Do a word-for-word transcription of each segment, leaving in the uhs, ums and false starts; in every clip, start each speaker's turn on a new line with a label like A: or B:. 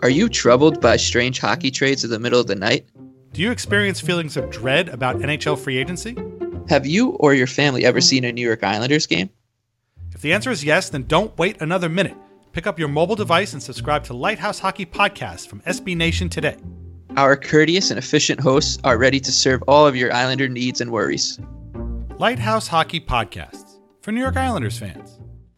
A: Are you troubled by strange hockey trades in the middle of the night?
B: Do you experience feelings of dread about N H L free agency?
A: Have you or your family ever seen a New York Islanders game?
B: If the answer is yes, then don't wait another minute. Pick up your mobile device and subscribe to Lighthouse Hockey Podcast from S B Nation today.
A: Our courteous and efficient hosts are ready to serve all of your Islander needs and worries.
B: Lighthouse Hockey Podcasts for New York Islanders fans.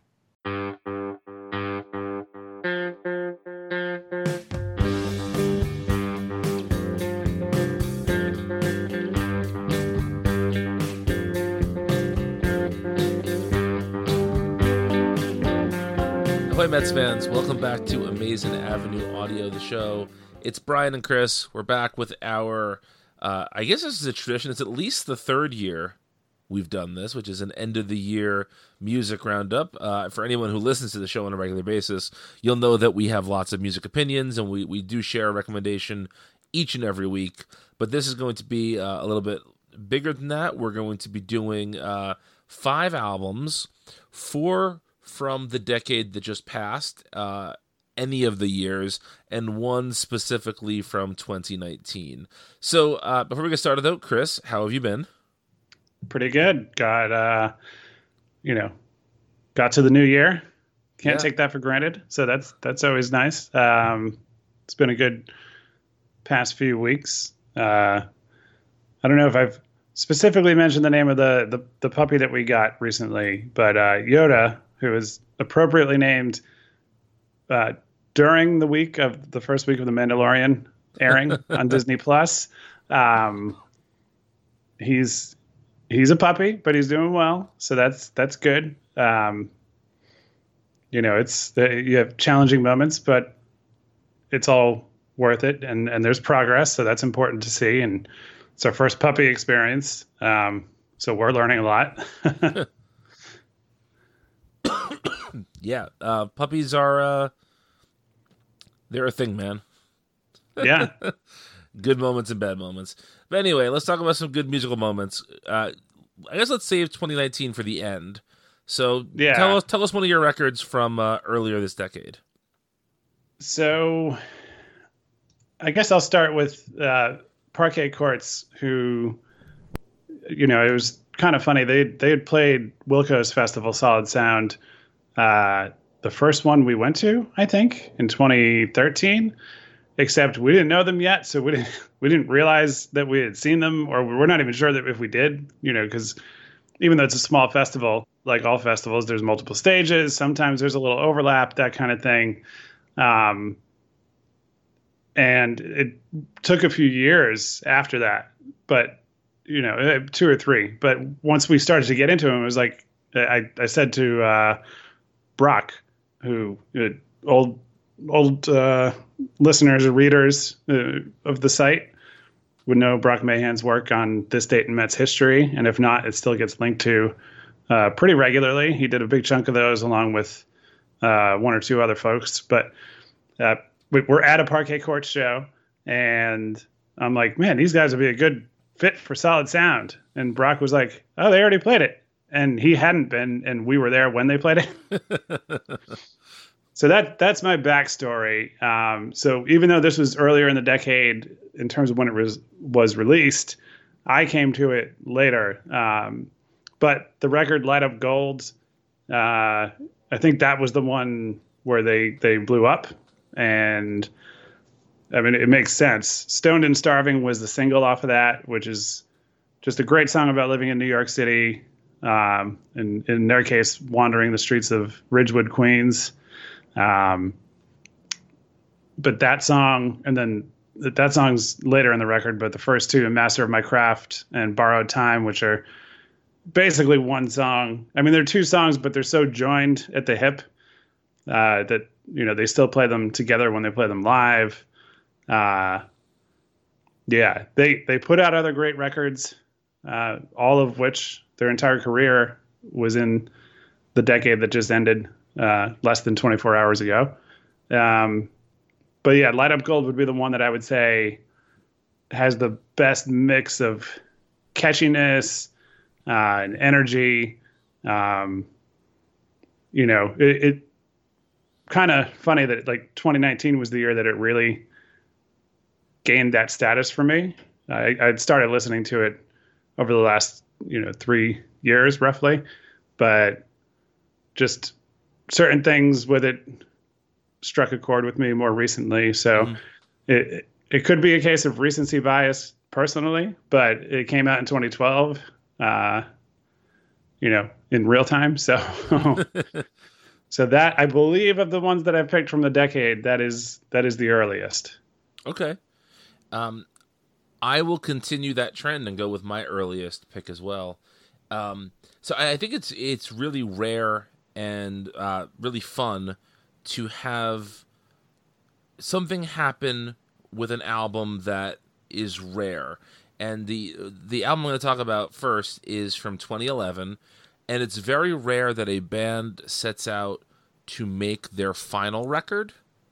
C: Ahoy Mets fans, welcome back to Amazing Avenue Audio, the show. It's Brian and Chris. We're back with our, uh, I guess this is a tradition. It's at least the third year we've done this, which is an end-of-the-year music roundup. Uh, for anyone who listens to the show on a regular basis, you'll know that we have lots of music opinions, and we, we do share a recommendation each and every week. But this is going to be uh, a little bit bigger than that. We're going to be doing uh, five albums, four from the decade that just passed, uh, any of the years, and one specifically from twenty nineteen. So uh, before we get started, though, Chris, how have you been?
D: Pretty good. Got, uh, you know, got to the new year. Can't
C: Yeah.
D: take that for granted. So that's that's always nice. Um, it's been a good past few weeks. Uh, I don't know if I've specifically mentioned the name of the the, the puppy that we got recently, but uh, Yoda, who was appropriately named uh, during the week of the first week of The Mandalorian airing on Disney Plus. Um, he's he's a puppy, but he's doing well, so that's that's good. Um, you know, it's you have challenging moments, but it's all worth it, and and there's progress, so that's important to see. And it's our first puppy experience, um, so we're learning a lot.
C: Yeah, uh, puppies are, uh, they're a thing, man.
D: Yeah.
C: Good moments and bad moments. But anyway, let's talk about some good musical moments. Uh, I guess let's save twenty nineteen for the end. So
D: Yeah.
C: tell us tell us one of your records from uh, earlier this decade.
D: So I guess I'll start with uh, Parquet Courts, who, you know, it was kind of funny. They they had played Wilco's Festival Solid Sound, uh, the first one we went to, I think, in twenty thirteen. Except we didn't know them yet, so we didn't we didn't realize that we had seen them, or we're not even sure that if we did, you know, because even though it's a small festival, like all festivals, there's multiple stages. Sometimes there's a little overlap, that kind of thing. Um, and it took a few years after that, but you know, two or three. But once we started to get into them, it was like I, I said to uh, Brock, who uh, old old uh, listeners or readers uh, of the site would know Brock Mahan's work on this date in Mets history, and if not, it still gets linked to uh, pretty regularly. He did a big chunk of those along with uh, one or two other folks. But uh, we're at a Parquet Courts show, and I'm like, man, these guys would be a good fit for Solid Sound. And Brock was like, oh, they already played it. And he hadn't been, and we were there when they played it. So that that's my backstory. Um, so even though this was earlier in the decade in terms of when it was was released, I came to it later. Um, but the record Light Up Gold, uh, I think that was the one where they, they blew up. And I mean, it makes sense. Stoned and Starving was the single off of that, which is just a great song about living in New York City. Um, and in their case, wandering the streets of Ridgewood, Queens. Um, but that song, and then that song's later in the record, but the first two, Master of My Craft and Borrowed Time, which are basically one song. I mean, they're two songs, but they're so joined at the hip, uh, that, you know, they still play them together when they play them live. Uh, yeah, they, they put out other great records, uh, all of which their entire career was in the decade that just ended. Uh, less than twenty-four hours ago. Um, but yeah, Light Up Gold would be the one that I would say has the best mix of catchiness uh, and energy. Um, you know, it, it kind of funny that like twenty nineteen was the year that it really gained that status for me. I, I'd started listening to it over the last, you know, three years roughly, but just certain things with it struck a chord with me more recently. So mm. it it could be a case of recency bias personally, but it came out in twenty twelve, uh, you know, in real time. So so that, I believe, of the ones that I've picked from the decade, that is that is the earliest.
C: Okay. Um, I will continue that trend and go with my earliest pick as well. Um, so I, I think it's it's really rare and uh, really fun to have something happen with an album that is rare. And the the album I'm going to talk about first is from twenty eleven, and it's very rare that a band sets out to make their final record,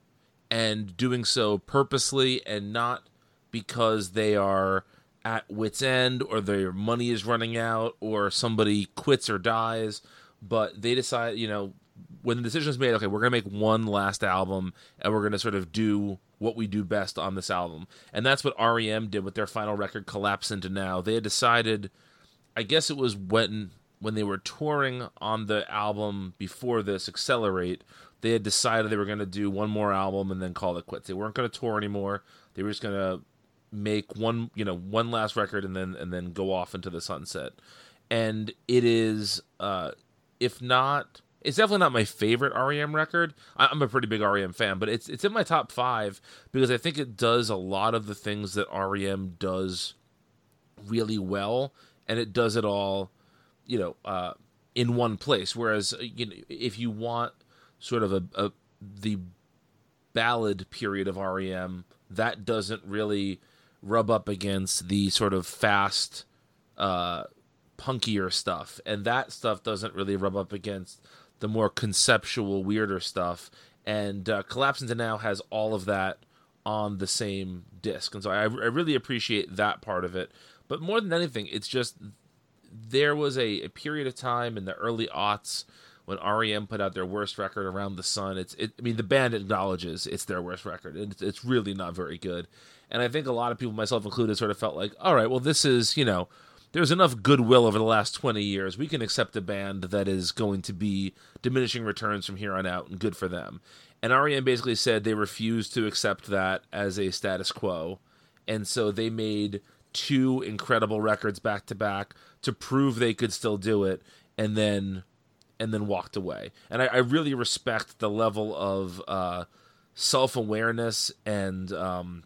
C: and doing so purposely and not because they are at wit's end or their money is running out or somebody quits or dies, but they decide, you know, when the decision is made, okay, we're going to make one last album and we're going to sort of do what we do best on this album. And that's what R E M did with their final record, Collapse Into Now. They had decided, I guess it was when when they were touring on the album before this, Accelerate, they had decided they were going to do one more album and then call it quits. They weren't going to tour anymore. They were just going to make one, you know, one last record and then and then go off into the sunset. And it is, uh, if not, it's definitely not my favorite R E M record. I'm a pretty big R E M fan, but it's it's in my top five because I think it does a lot of the things that R E M does really well, and it does it all, you know, uh, in one place. Whereas, you know, if you want sort of a, a the ballad period of R E M, that doesn't really rub up against the sort of fast, uh, punkier stuff, and that stuff doesn't really rub up against the more conceptual, weirder stuff. And uh, Collapse Into Now has all of that on the same disc, and so I, I really appreciate that part of it. But more than anything, it's just there was a, a period of time in the early aughts when R E M put out their worst record, Around the Sun. It's, it, I mean, the band acknowledges it's their worst record, and it's, it's really not very good. And I think a lot of people, myself included, sort of felt like, all right, well, this is, you know, there's enough goodwill over the last twenty years. We can accept a band that is going to be diminishing returns from here on out, and good for them. And R E M basically said they refused to accept that as a status quo. And so they made two incredible records back to back to prove they could still do it, and then and then walked away. And I, I really respect the level of uh, self-awareness and um,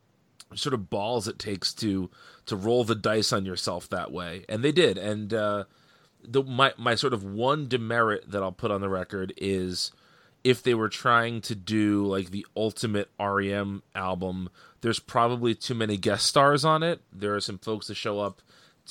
C: sort of balls it takes to to roll the dice on yourself that way. And they did. And uh, the my, my sort of one demerit that I'll put on the record is if they were trying to do like the ultimate R E M album, there's probably too many guest stars on it. There are some folks that show up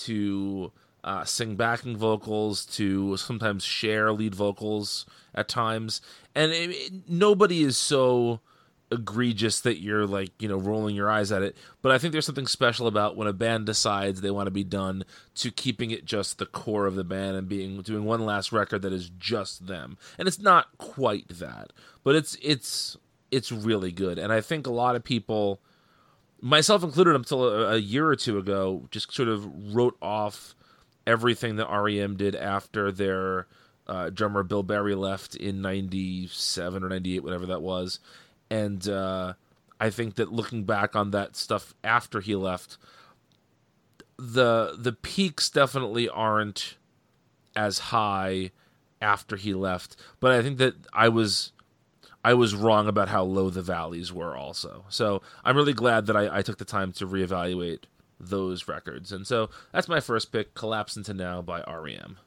C: to uh, sing backing vocals, to sometimes share lead vocals at times. And it, it, nobody is so egregious that you're like, you know, rolling your eyes at it. But I think there's something special about when a band decides they want to be done to keeping it just the core of the band and being doing one last record that is just them. And it's not quite that, but it's it's it's really good. And I think a lot of people, myself included, until a, a year or two ago, just sort of wrote off everything that R E M did after their uh, drummer Bill Berry left in ninety-seven or ninety-eight, whatever that was. And uh, I think that looking back on that stuff after he left, the the peaks definitely aren't as high after he left. But I think that I was I was wrong about how low the valleys were also. So I'm really glad that I, I took the time to reevaluate those records. And so that's my first pick, Collapse Into Now by R E M.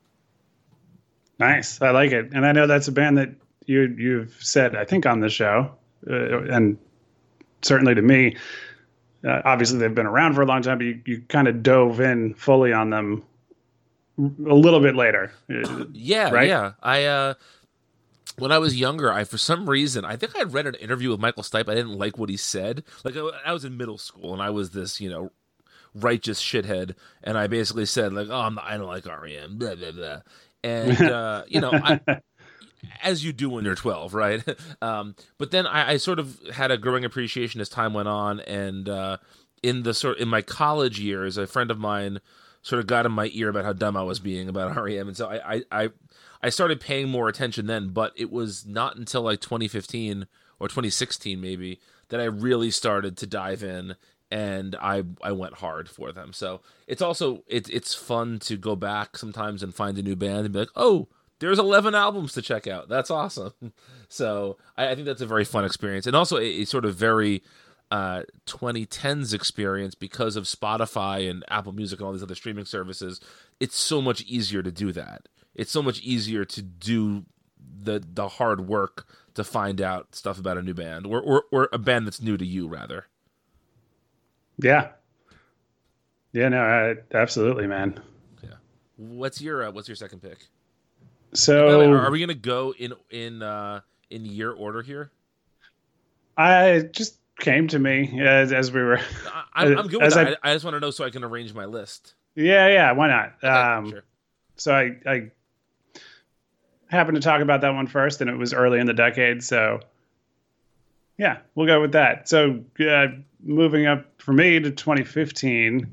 D: Nice. I like it. And I know that's a band that you, you've said, I think, on the show, uh, and certainly to me, uh, obviously they've been around for a long time, but you, you kind of dove in fully on them a little bit later.
C: Yeah,
D: right?
C: yeah. I, uh, when I was younger, I, for some reason, I think I'd read an interview with Michael Stipe. I didn't like what he said. Like, I, I was in middle school, and I was this, you know, righteous shithead, and I basically said, like, oh, I'm not, I don't like R E M, blah, blah, blah. And, uh, you know, I... as you do when you're twelve, right? um, but then I, I sort of had a growing appreciation as time went on, and uh, in the sort in my college years, a friend of mine sort of got in my ear about how dumb I was being about R E M, and so I I I, I started paying more attention then. But it was not until like twenty fifteen or twenty sixteen maybe that I really started to dive in, and I I went hard for them. So it's also it's it's fun to go back sometimes and find a new band and be like, oh, there's eleven albums to check out. That's awesome. So I, I think that's a very fun experience, and also a, a sort of very uh, twenty tens experience because of Spotify and Apple Music and all these other streaming services. It's so much easier to do that. It's so much easier to do the the hard work to find out stuff about a new band, or or, or a band that's new to you, rather.
D: Yeah. Yeah. No. I, absolutely, man.
C: Yeah. What's your uh, What's your second pick?
D: So
C: are, are we gonna go in in uh, in year order here?
D: I just came to me as as we were.
C: I, I'm good with that.
D: I,
C: I just want to know so I can arrange my list.
D: Yeah. Yeah. Why not?
C: Okay,
D: um,
C: sure.
D: So I I happened to talk about that one first, and it was early in the decade. So yeah, we'll go with that. So uh, moving up for me to twenty fifteen,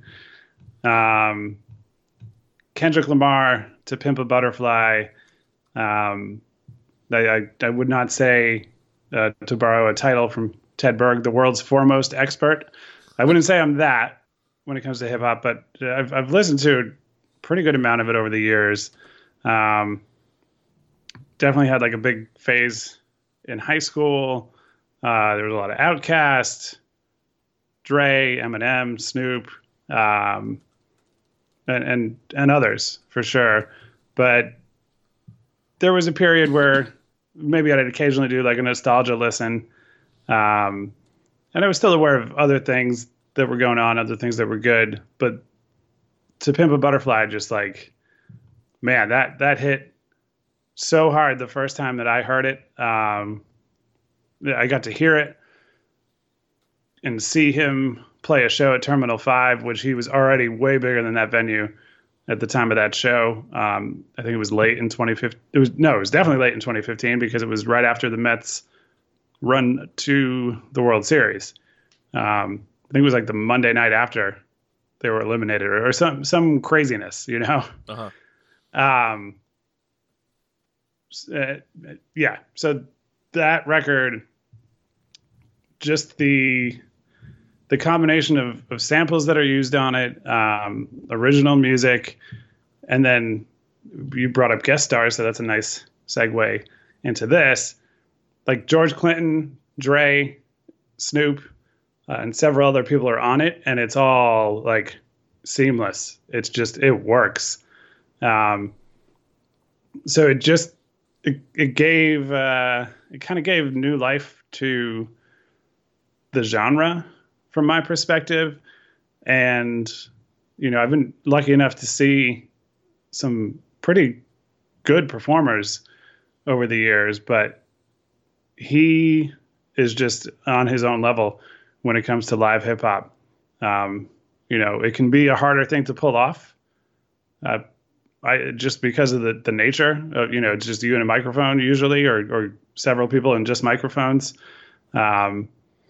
D: um, Kendrick Lamar, To Pimp a Butterfly. Um, I, I, I would not say, uh, to borrow a title from Ted Berg, the world's foremost expert. I wouldn't say I'm that when it comes to hip hop, but I've, I've listened to a pretty good amount of it over the years. Um, definitely had like a big phase in high school. Uh, there was a lot of Outkast, Dre, Eminem, Snoop, um, and, and, and others for sure. But there was a period where maybe I'd occasionally do like a nostalgia listen. Um, and I was still aware of other things that were going on, other things that were good. But To Pimp a Butterfly, just like, man, that, that hit so hard the first time that I heard it. Um, I got to hear it and see him play a show at Terminal five, which he was already way bigger than that venue at the time of that show. Um, I think it was late in twenty fifteen. It was no, it was definitely late in twenty fifteen because it was right after the Mets run to the World Series. Um, I think it was like the Monday night after they were eliminated, or, or some some craziness, you know.
C: Uh-huh.
D: Um, uh, yeah. So that record, just the the combination of, of samples that are used on it, um, original music, and then you brought up guest stars, so that's a nice segue into this. Like George Clinton, Dre, Snoop, uh, and several other people are on it, and it's all like seamless. It's just, it works. Um, so it just, it, it gave, uh, it kind of gave new life to the genre from my perspective. And, you know, I've been lucky enough to see some pretty good performers over the years, but he is just on his own level when it comes to live hip hop. Um, you know, it can be a harder thing to pull off. Uh, I just because of the, the nature of, you know, it's just you and a microphone usually, or, or several people and just microphones. Um,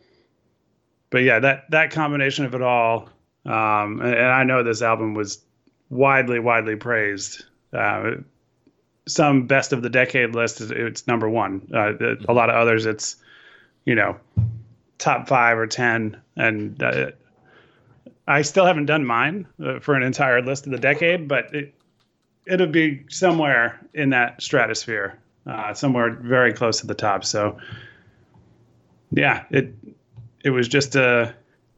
D: But yeah, that, that combination of it all, um, and, and I know this album was widely, widely praised. Uh, some best of the decade list, it's number one. Uh, a lot of others, it's, you know, top five or ten. And uh, I still haven't done mine uh, for an entire list of the decade, but it, it'll be somewhere in that stratosphere, uh, somewhere very close to the top. So yeah, it, It was just a,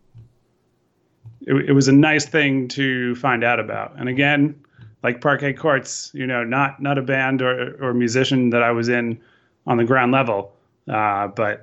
D: it, it was a nice thing to find out about. And again, like Parquet Courts, you know, not, not a band or, or musician that I was in on the ground level. Uh, but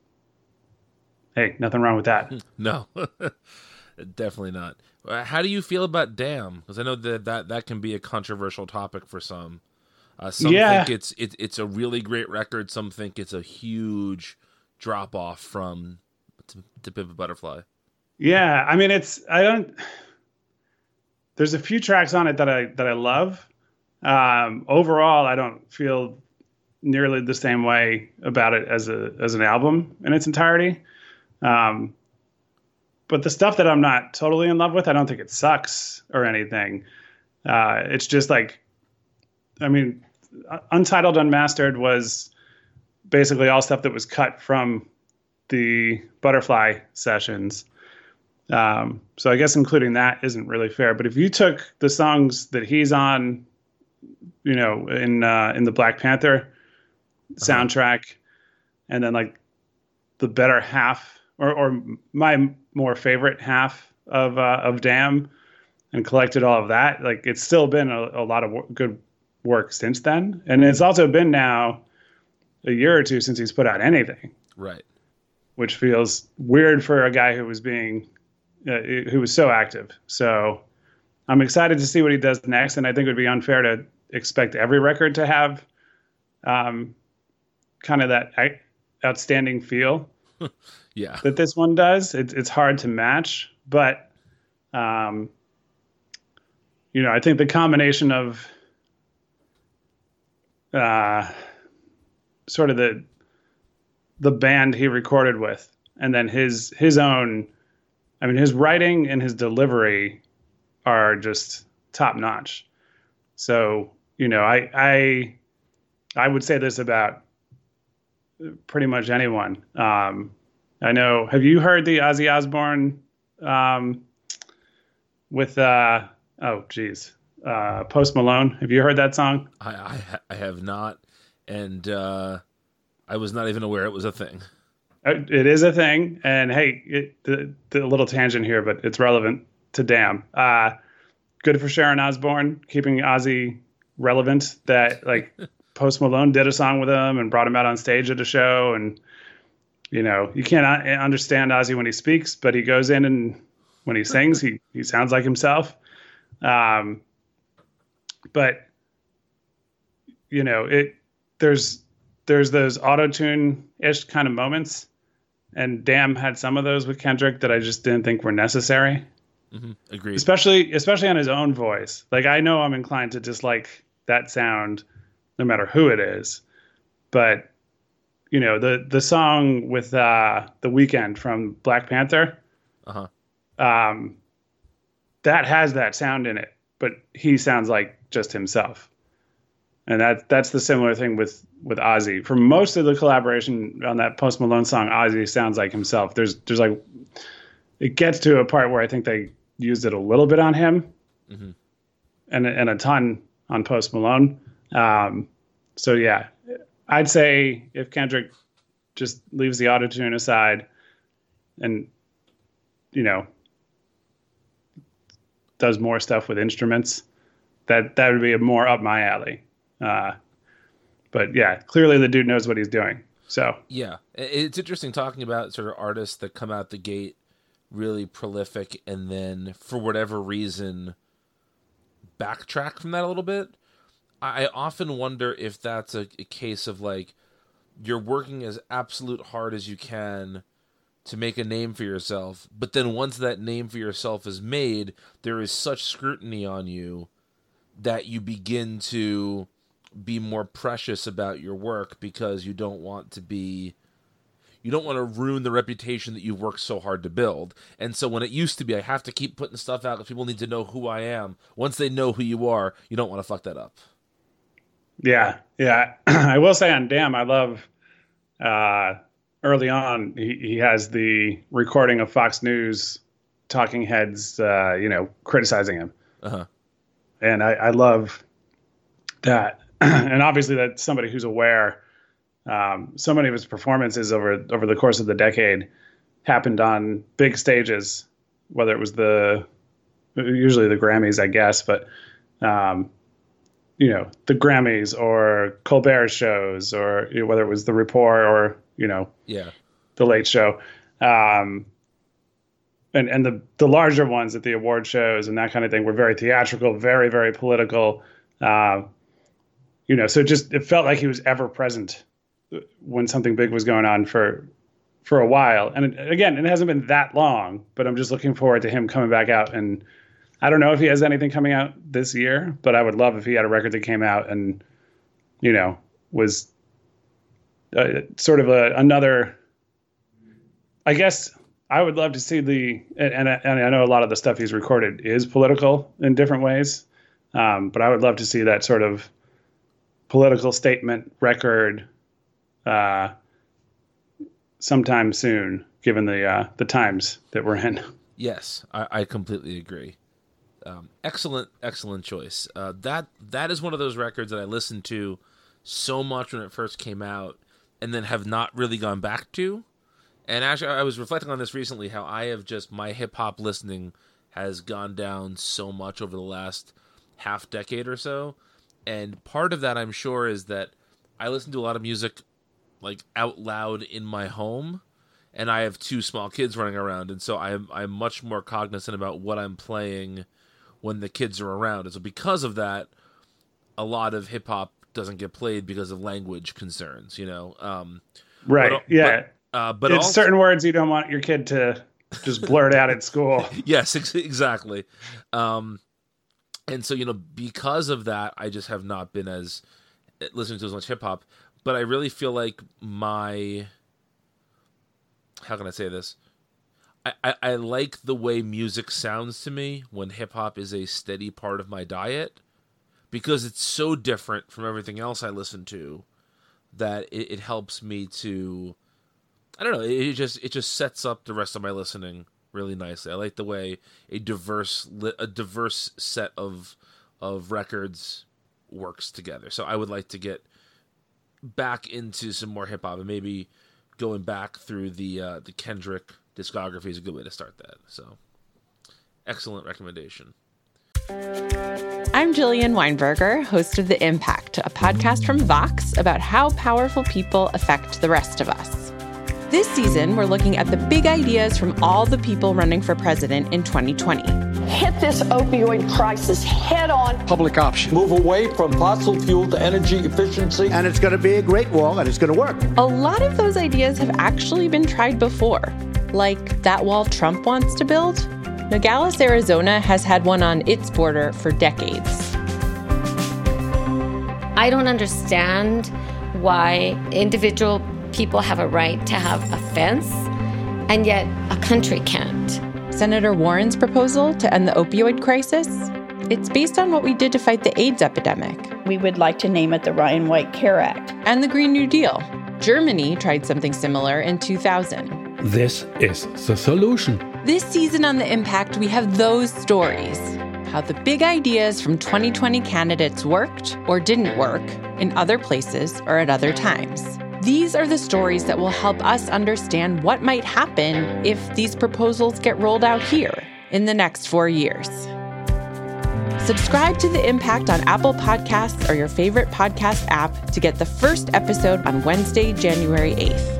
D: hey, nothing wrong with that.
C: No, definitely not. How do you feel about Damn? Because I know that, that that can be a controversial topic for some. Uh, some
D: Yeah.
C: think it's, it, it's a really great record. Some think it's a huge drop off from To, to Pimp a Butterfly.
D: Yeah, I mean, it's I don't. There's a few tracks on it that I that I love. Um, overall, I don't feel nearly the same way about it as a as an album in its entirety. Um, but the stuff that I'm not totally in love with, I don't think it sucks or anything. Uh, it's just like, I mean, Untitled Unmastered was basically all stuff that was cut from the Butterfly sessions. Um, so I guess including that isn't really fair. But if you took the songs that he's on, you know, in uh, in the Black Panther soundtrack, uh-huh. and then like the better half, or, or my more favorite half of uh, of Damn, and collected all of that, like it's still been a, a lot of w- good work since then. And it's also been now a year or two since he's put out anything.
C: Right.
D: Which feels weird for a guy who was being, uh, who was so active. So I'm excited to see what he does next. And I think it would be unfair to expect every record to have um, kind of that outstanding feel
C: yeah.
D: that this one does. It's it's hard to match, but um, you know, I think the combination of uh, sort of the the band he recorded with, and then his his own, I mean, his writing and his delivery are just top notch. So, you know, I I I would say this about pretty much anyone. Um, I know. Have you heard the Ozzy Osbourne um, with uh, oh geez, uh, Post Malone? Have you heard that song?
C: I I, I have not, and uh, I was not even aware it was a thing.
D: It is a thing, and hey, it, the, the little tangent here, but it's relevant to Damn. Uh, good for Sharon Osbourne, keeping Ozzy relevant. That like Post Malone did a song with him and brought him out on stage at a show, and you know you can't understand Ozzy when he speaks, but he goes in and when he sings, he he sounds like himself. Um, but you know it. There's there's those auto-tune-ish kind of moments. And Damn had some of those with Kendrick that I just didn't think were necessary.
C: Mm-hmm. Agreed.
D: Especially, especially on his own voice. Like, I know I'm inclined to dislike that sound no matter who it is. But, you know, the, the song with uh, The Weeknd from Black Panther,
C: uh-huh.
D: um, that has that sound in it. But he sounds like just himself. And that that's the similar thing with, with Ozzy. For most of the collaboration on that Post Malone song, Ozzy sounds like himself. There's there's like it gets to a part where I think they used it a little bit on him, mm-hmm. and and a ton on Post Malone. Um, so yeah, I'd say if Kendrick just leaves the autotune aside, and you know does more stuff with instruments, that that would be a more up my alley. Uh, but yeah, clearly the dude knows what he's doing. So
C: yeah, it's interesting talking about sort of artists that come out the gate really prolific and then for whatever reason backtrack from that a little bit. I often wonder if that's a, a case of like you're working as absolute hard as you can to make a name for yourself, but then once that name for yourself is made, there is such scrutiny on you that you begin to be more precious about your work because you don't want to be you don't want to ruin the reputation that you've worked so hard to build. And so when it used to be I have to keep putting stuff out because people need to know who I am, once they know who you are, you don't want to fuck that up.
D: Yeah, yeah. I will say on Damn, I love uh, early on he, he has the recording of Fox News talking heads, uh, you know, criticizing him.
C: Uh-huh.
D: And I, I love that. And obviously that's somebody who's aware. Um, so many of his performances over over the course of the decade happened on big stages, whether it was the usually the Grammys, I guess, but um, you know, the Grammys or Colbert shows, or you know, whether it was the Rapport or you know,
C: yeah,
D: the Late Show, um, and and the the larger ones at the award shows and that kind of thing were very theatrical, very very political. Uh, You know, so it just it felt like he was ever present when something big was going on for for a while. And it, again, it hasn't been that long, but I'm just looking forward to him coming back out. And I don't know if he has anything coming out this year, but I would love if he had a record that came out and, you know, was uh, sort of a another. I guess I would love to see the and and I, and I know a lot of the stuff he's recorded is political in different ways, um, but I would love to see that sort of political statement record uh, sometime soon, given the uh, the times that we're in.
C: Yes, I, I completely agree. Um, excellent, excellent choice. Uh, that that is one of those records that I listened to so much when it first came out, and then have not really gone back to. And actually, I was reflecting on this recently, how I have just, my hip-hop listening has gone down so much over the last half decade or so. And part of that, I'm sure, is that I listen to a lot of music like out loud in my home, and I have two small kids running around, and so I'm I'm much more cognizant about what I'm playing when the kids are around. And so because of that, a lot of hip-hop doesn't get played because of language concerns, you know? Um,
D: right,
C: but,
D: yeah.
C: But, Uh, but
D: it's
C: also,
D: certain words you don't want your kid to just blurt out at school.
C: Yes, ex- exactly. Um, and so, you know, because of that, I just have not been as listening to as much hip hop. But I really feel like my, how can I say this? I, I, I like the way music sounds to me when hip hop is a steady part of my diet, because it's so different from everything else I listen to that it, it helps me to, I don't know, it just it just sets up the rest of my listening really nicely. I like the way a diverse a diverse set of of records works together. So I would like to get back into some more hip hop, and maybe going back through the uh, the Kendrick discography is a good way to start that. So excellent recommendation.
E: I'm Jillian Weinberger, host of The Impact, a podcast from Vox about how powerful people affect the rest of us. This season, we're looking at the big ideas from all the people running for president in twenty twenty.
F: Hit this opioid crisis head on.
G: Public option. Move away from fossil fuel to energy efficiency. And it's going to be a great wall, and it's going to work.
E: A lot of those ideas have actually been tried before, like that wall Trump wants to build. Nogales, Arizona has had one on its border for decades.
H: I don't understand why individual people have a right to have a fence, and yet a country can't.
E: Senator Warren's proposal to end the opioid crisis, it's based on what we did to fight the AIDS epidemic.
I: We would like to name it the Ryan White Care Act.
E: And the Green New Deal. Germany tried something similar in two thousand.
J: This is the solution.
E: This season on The Impact, we have those stories. How the big ideas from twenty twenty candidates worked or didn't work in other places or at other times. These are the stories that will help us understand what might happen if these proposals get rolled out here in the next four years. Subscribe to The Impact on Apple Podcasts or your favorite podcast app to get the first episode on Wednesday, January eighth.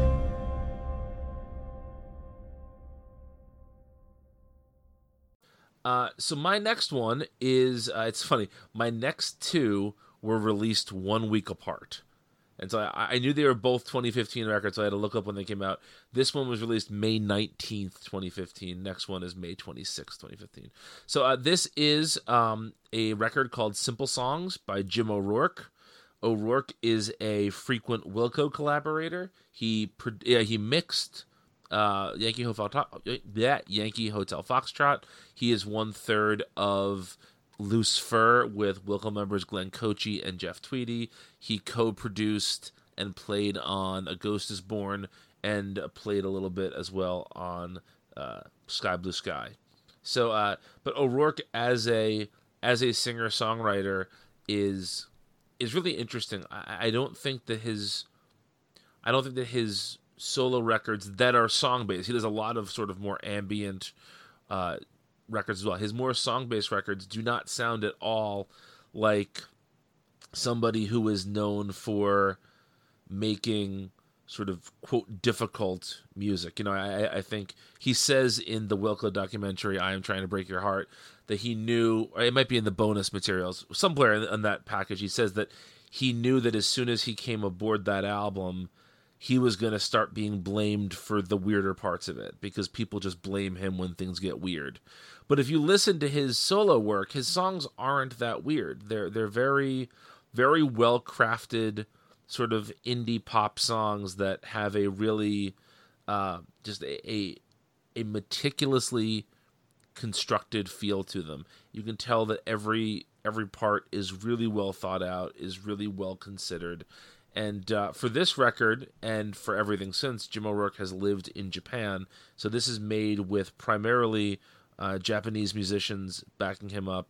C: Uh, so my next one is, uh, it's funny, my next two were released one week apart. And so I, I knew they were both twenty fifteen records, so I had to look up when they came out. This one was released May nineteenth, twenty fifteen. Next one is May twenty-sixth, twenty fifteen. So uh, this is um, a record called Simple Songs by Jim O'Rourke. O'Rourke is a frequent Wilco collaborator. He yeah, he mixed uh, Yankee Hotel, yeah, Yankee Hotel Foxtrot. He is one third of Loose Fur with Wilco members Glenn Cochi and Jeff Tweedy. He co-produced and played on A Ghost Is Born, and played a little bit as well on uh, Sky Blue Sky. So, uh, but O'Rourke as a as a singer songwriter is is really interesting. I, I don't think that his I don't think that his solo records that are song based. He does a lot of sort of more ambient Uh, records as well. His more song-based records do not sound at all like somebody who is known for making sort of, quote, difficult music. You know, I, I think he says in the Wilco documentary, I Am Trying to Break Your Heart, that he knew, or it might be in the bonus materials, somewhere in, in that package, he says that he knew that as soon as he came aboard that album, he was going to start being blamed for the weirder parts of it, because people just blame him when things get weird. But if you listen to his solo work, his songs aren't that weird. They're they're very, very well crafted, sort of indie pop songs that have a really uh, just a, a a meticulously constructed feel to them. You can tell that every every part is really well thought out, is really well considered. And uh, for this record, and for everything since, Jim O'Rourke has lived in Japan, so this is made with primarily uh, Japanese musicians backing him up.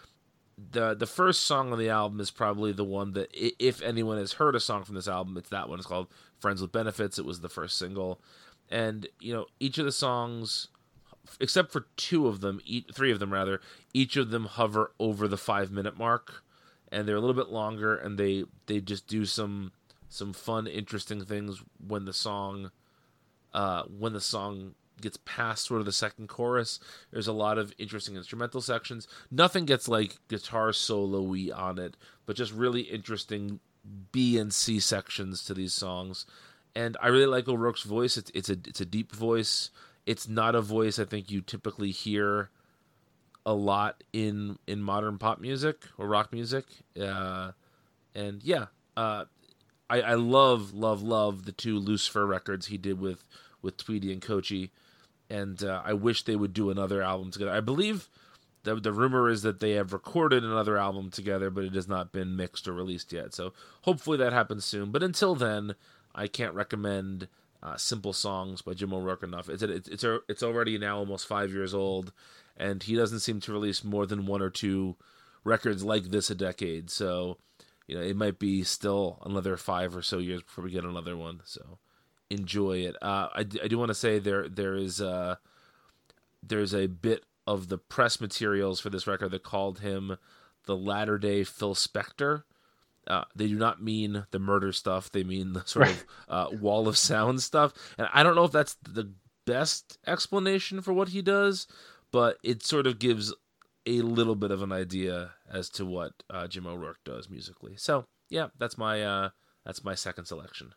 C: The the first song on the album is probably the one that, if anyone has heard a song from this album, it's that one. It's called Friends with Benefits. It was the first single. And, you know, each of the songs, except for two of them, each, three of them rather, each of them hover over the five-minute mark. And they're a little bit longer, and they, they just do some some fun, interesting things when the song uh, when the song gets past sort of the second chorus. There's a lot of interesting instrumental sections. Nothing gets like guitar solo-y on it, but just really interesting B and C sections to these songs. And I really like O'Rourke's voice. It's it's a it's a deep voice. It's not a voice I think you typically hear a lot in in modern pop music or rock music. Uh, and yeah, uh, I, I love, love, love the two Lucifer records he did with, with Tweedy and Kochi. And uh, I wish they would do another album together. I believe the the rumor is that they have recorded another album together, but it has not been mixed or released yet. So hopefully that happens soon. But until then, I can't recommend uh, Simple Songs by Jim O'Rourke enough. It's it's it's it's already now almost five years old, and he doesn't seem to release more than one or two records like this a decade. So, you know, it might be still another five or so years before we get another one. So enjoy it. Uh, I, I do want to say there there is uh, there's a bit of the press materials for this record that called him the latter-day Phil Spector. Uh, they do not mean the murder stuff. They mean the sort of uh, wall of sound stuff. And I don't know if that's the best explanation for what he does, but it sort of gives a little bit of an idea as to what uh, Jim O'Rourke does musically. So yeah, that's my uh, that's my second selection.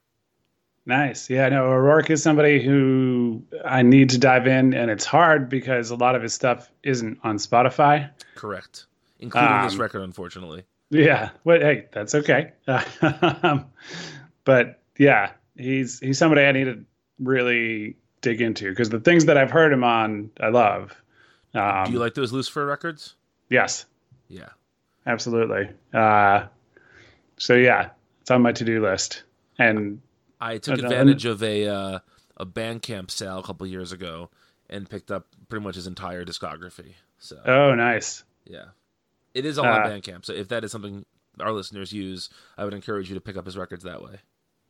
D: Nice. Yeah, no, O'Rourke is somebody who I need to dive in, and it's hard because a lot of his stuff isn't on Spotify.
C: Correct. Including um, this record, unfortunately.
D: Yeah. Well, hey, that's okay. Um, but yeah, he's he's somebody I need to really dig into because the things that I've heard him on, I love. Um,
C: Do you like those Lucifer records?
D: Yes.
C: Yeah.
D: Absolutely. Uh, so yeah, it's on my to-do list. And
C: I took advantage of a uh, a Bandcamp sale a couple years ago and picked up pretty much his entire discography. So.
D: Oh, nice.
C: Yeah. It is all
D: uh,
C: on Bandcamp, so if that is something our listeners use, I would encourage you to pick up his records that way.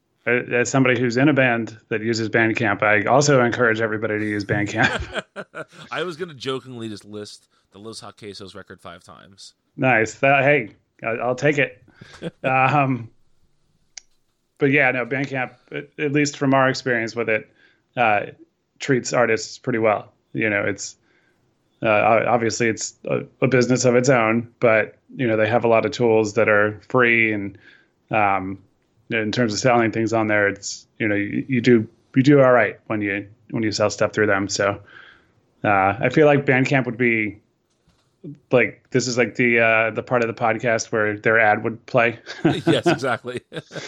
D: As somebody who's in a band that uses Bandcamp, I also encourage everybody to use Bandcamp.
C: I was going to jokingly just list the Los Hot Quesos record five times.
D: Nice. That, hey, I'll take it. um, but yeah, no, Bandcamp, at least from our experience with it, uh, treats artists pretty well. You know, it's uh, obviously it's a, a business of its own, but you know they have a lot of tools that are free, and um, in terms of selling things on there, it's you know you, you do you do all right when you when you sell stuff through them. So uh, I feel like Bandcamp would be like this is like the uh, the part of the podcast where their ad would play.
C: Yes, exactly.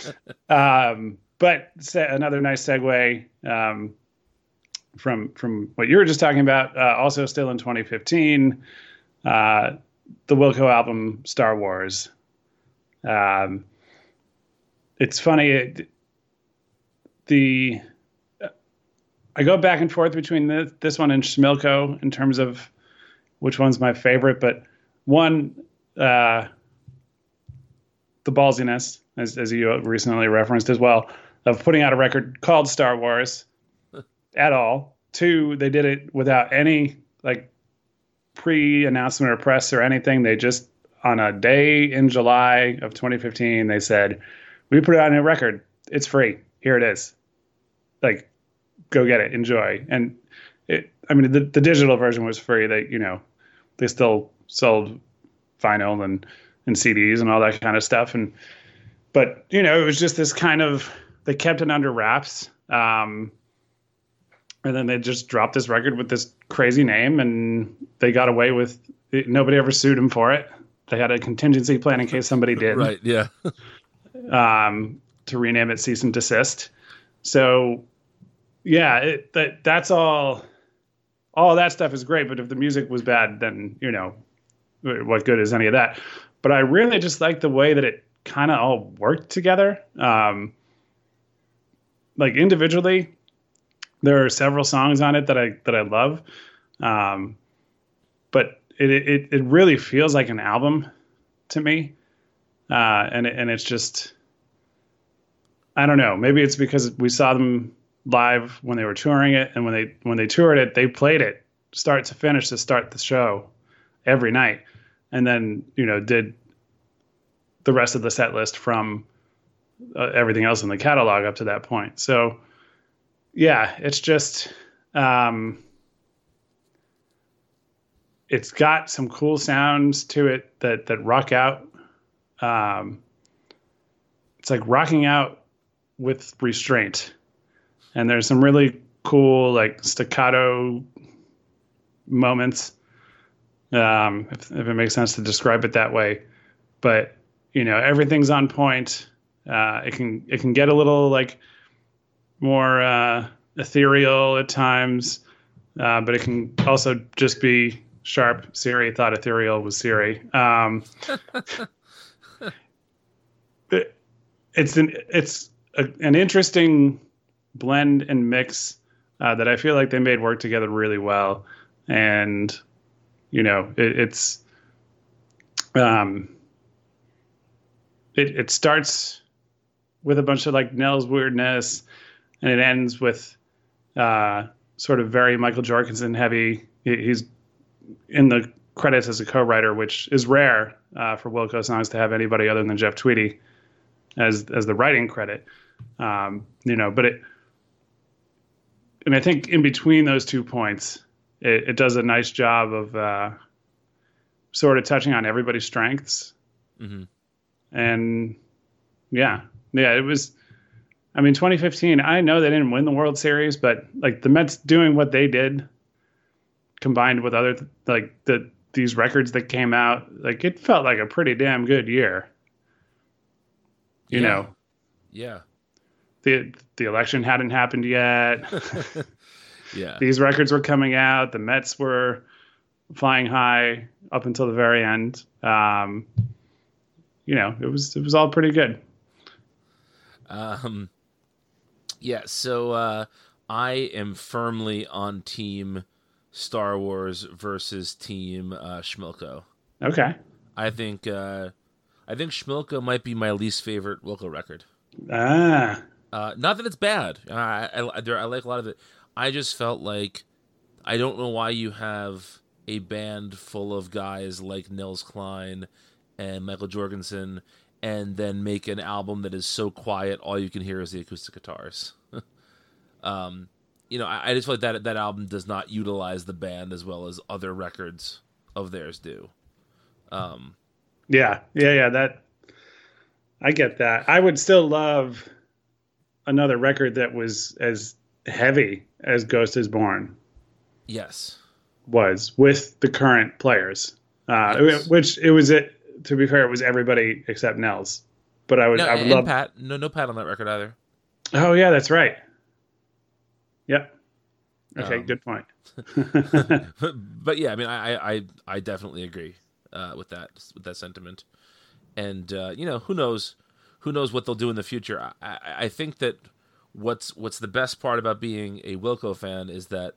D: um, but another nice segue. Um, From from what you were just talking about, uh, also still in twenty fifteen, uh, the Wilco album Star Wars. Um, it's funny, it, the I go back and forth between this, this one and Schmilko in terms of which one's my favorite, but one, uh, the ballsiness, as, as you recently referenced as well, of putting out a record called Star Wars. At all. Two, they did it without any like pre-announcement or press or anything. They just on a day in July of twenty fifteen, they said, "We put out a new record. It's free. Here it is. Like, go get it. Enjoy." And it, I mean, the, the digital version was free. They, you know, they still sold vinyl and and C Ds and all that kind of stuff. And but you know, it was just this kind of they kept it under wraps. Um, And then they just dropped this record with this crazy name, and they got away with it. Nobody ever sued them for it. They had a contingency plan in case somebody did.
C: Right, yeah.
D: um, to rename it Cease and Desist. So yeah, it, that that's all. All that stuff is great, but if the music was bad, then you know, what good is any of that? But I really just like the way that it kind of all worked together. Um, like individually, there are several songs on it that I that I love, um, but it, it it really feels like an album to me, uh, and it, and it's just, I don't know. Maybe it's because we saw them live when they were touring it, and when they when they toured it, they played it start to finish to start the show every night, and then you know did the rest of the set list from uh, everything else in the catalog up to that point. So yeah, it's just um, it's got some cool sounds to it that that rock out. Um, it's like rocking out with restraint. And there's some really cool, like, staccato moments, um, if, if it makes sense to describe it that way. But, you know, everything's on point. Uh, it can it can get a little, like, more uh, ethereal at times, uh, but it can also just be sharp. Siri thought ethereal was Siri. Um, it, it's an it's a, an interesting blend and mix uh, that I feel like they made work together really well. And, you know, it, it's, um, it, it starts with a bunch of like Nell's weirdness, and it ends with uh, sort of very Michael Jorgensen heavy. He, he's in the credits as a co-writer, which is rare uh, for Wilco songs to have anybody other than Jeff Tweedy as, as the writing credit. Um, you know, but it, And I think in between those two points, it, it does a nice job of uh, sort of touching on everybody's strengths. Mm-hmm. And yeah, yeah, it was, I mean, twenty fifteen, I know they didn't win the World Series, but like the Mets doing what they did combined with other, like the, these records that came out, like it felt like a pretty damn good year. You
C: yeah.
D: know?
C: Yeah.
D: The the election hadn't happened yet.
C: Yeah.
D: These records were coming out. The Mets were flying high up until the very end. Um, you know, it was it was all pretty good.
C: Um, yeah. So uh, I am firmly on team Star Wars versus team uh, Schmilko.
D: Okay.
C: I think uh, I think Schmilko might be my least favorite Wilco record.
D: Ah.
C: Uh, not that it's bad. I, I, there, I like a lot of it. I just felt like I don't know why you have a band full of guys like Nils Klein and Michael Jorgensen and then make an album that is so quiet all you can hear is the acoustic guitars. um, you know, I, I just feel like that that album does not utilize the band as well as other records of theirs do. Um,
D: yeah, yeah, yeah. That I get that. I would still love another record that was as heavy as Ghost is Born.
C: Yes.
D: Was with the current players, uh,
C: yes.
D: which it was it. To be fair, it was everybody except Nels. But I would,
C: no,
D: I would
C: and
D: love
C: Pat. No, no Pat on that record either.
D: Oh yeah, that's right. Yep. Okay,
C: um,
D: good point.
C: but, but yeah, I mean, I I, I definitely agree uh, with that with that sentiment, and uh, you know, who knows, who knows what they'll do in the future. I, I, I think that what's what's the best part about being a Wilco fan is that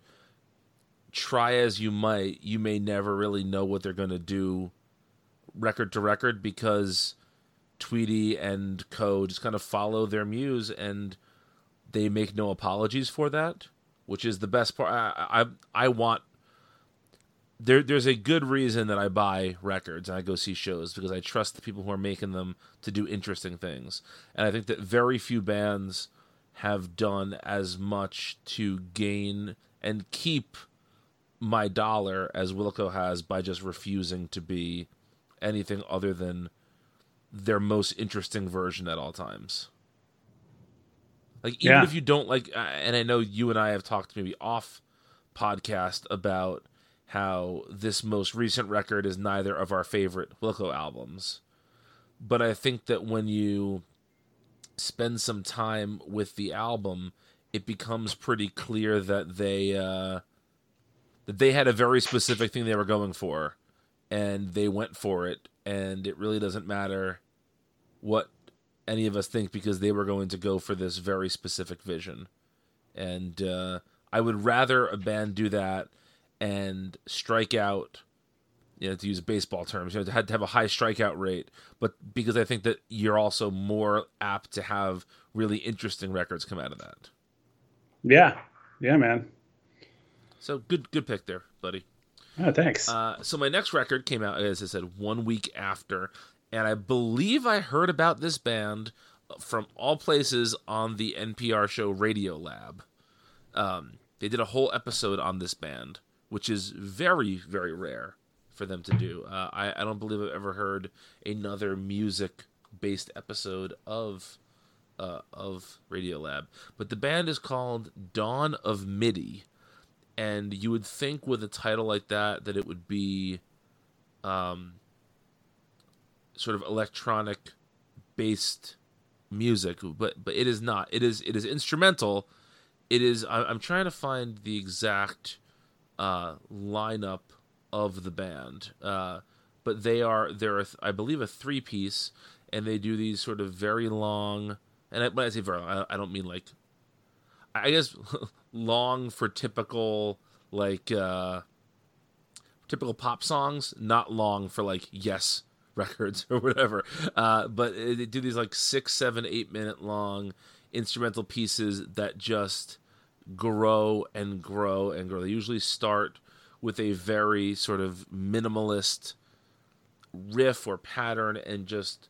C: try as you might, you may never really know what they're going to do record to record because Tweedy and co just kind of follow their muse and they make no apologies for that, which is the best part. I I, I want there. There's a good reason that I buy records and I go see shows because I trust the people who are making them to do interesting things, and I think that very few bands have done as much to gain and keep my dollar as Wilco has by just refusing to be anything other than their most interesting version at all times. Like, even
D: yeah.
C: if you don't like, and I know you and I have talked maybe off podcast about how this most recent record is neither of our favorite Wilco albums, but I think that when you spend some time with the album, it becomes pretty clear that they uh, that they had a very specific thing they were going for, and they went for it, and it really doesn't matter what any of us think because they were going to go for this very specific vision. And uh, I would rather a band do that and strike out, you know, to use baseball terms, you know, to have, to have a high strikeout rate, but because I think that you're also more apt to have really interesting records come out of that.
D: Yeah. Yeah, man.
C: So good, good pick there, buddy.
D: Oh, thanks.
C: Uh, so my next record came out, as I said, one week after, and I believe I heard about this band from all places on the N P R show Radio Lab. Um, they did a whole episode on this band, which is very, very rare for them to do. Uh, I, I don't believe I've ever heard another music-based episode of uh, of Radio Lab. But the band is called Dawn of MIDI, and you would think with a title like that that it would be um, sort of electronic-based music, but but it is not. It is it is instrumental. It is. I, I'm trying to find the exact uh, lineup of the band, uh, but they are they're a, I believe a three piece, and they do these sort of very long. And I, when I say very long, I, I don't mean like, I guess long for typical like uh, typical pop songs, not long for like Yes records or whatever. Uh, but they do these like six, seven, eight minute long instrumental pieces that just grow and grow and grow. They usually start with a very sort of minimalist riff or pattern and just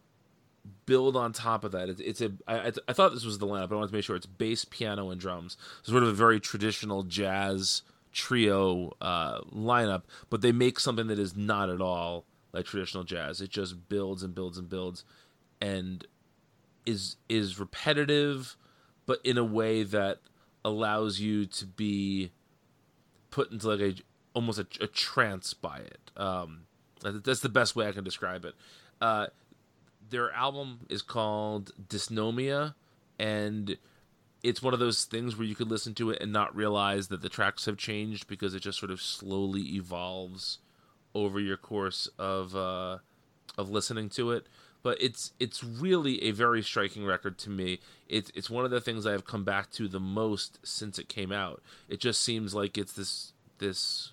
C: build on top of that. It's, it's a. I, I thought this was the lineup, but I wanted to make sure it's bass, piano, and drums. So sort of a very traditional jazz trio uh, lineup, but they make something that is not at all like traditional jazz. It just builds and builds and builds, and is is repetitive, but in a way that allows you to be put into like a almost a, a trance by it. Um, that's the best way I can describe it. Uh, their album is called Dysnomia, and it's one of those things where you could listen to it and not realize that the tracks have changed because it just sort of slowly evolves over your course of uh, of listening to it. But it's it's really a very striking record to me. It's it's one of the things I have come back to the most since it came out. It just seems like it's this this.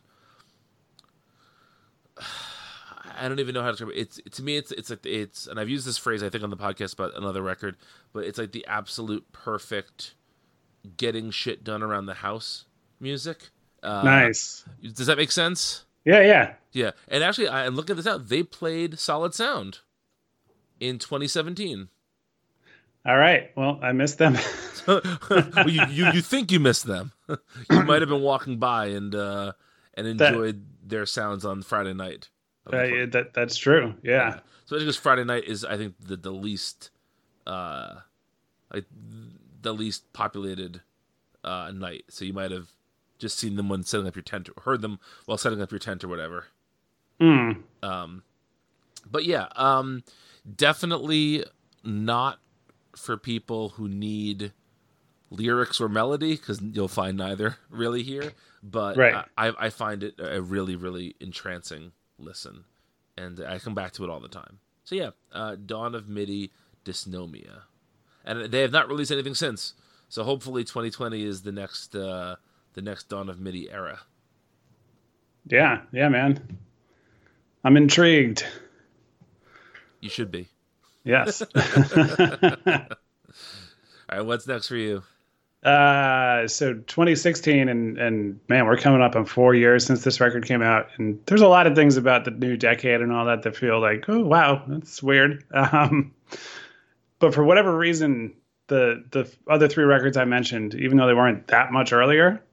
C: I don't even know how to describe it. It's to me, it's it's like it's, and I've used this phrase I think on the podcast about another record, but it's like the absolute perfect getting shit done around the house music. Uh,
D: nice.
C: Does that make sense?
D: Yeah, yeah,
C: yeah. And actually, I, and looking at this out, they played Solid Sound in twenty seventeen.
D: All right. Well, I missed them.
C: well, you, you you think you missed them? You might have been walking by and uh, and enjoyed that, their sounds on Friday night.
D: Uh, that that's true. Yeah. yeah.
C: So I think Friday night is I think the the least uh, like the least populated uh, night. So you might have just seen them when setting up your tent, or heard them while setting up your tent or whatever.
D: Mm.
C: Um, but yeah, um, definitely not for people who need lyrics or melody, because you'll find neither really here. But
D: right.
C: I, I find it a really, really entrancing listen, and I come back to it all the time. So yeah, uh, Dawn of MIDI, Dysnomia, and they have not released anything since. So hopefully, twenty twenty is the next uh, the next Dawn of MIDI era.
D: Yeah, yeah, man, I'm intrigued.
C: You should be.
D: Yes.
C: All right, what's next for you?
D: Uh, so twenty sixteen, and and man, we're coming up on four years since this record came out, and there's a lot of things about the new decade and all that that feel like, oh wow, that's weird. Um, but for whatever reason, the the other three records I mentioned, even though they weren't that much earlier,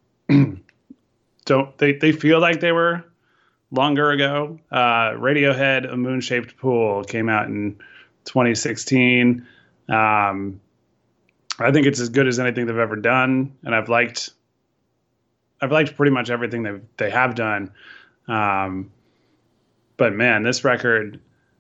D: don't they they feel like they were longer ago. Uh, Radiohead, A Moon-Shaped Pool came out in twenty sixteen. Um, I think it's as good as anything they've ever done, and I've liked, I've liked pretty much everything they they have done. Um, but man, this record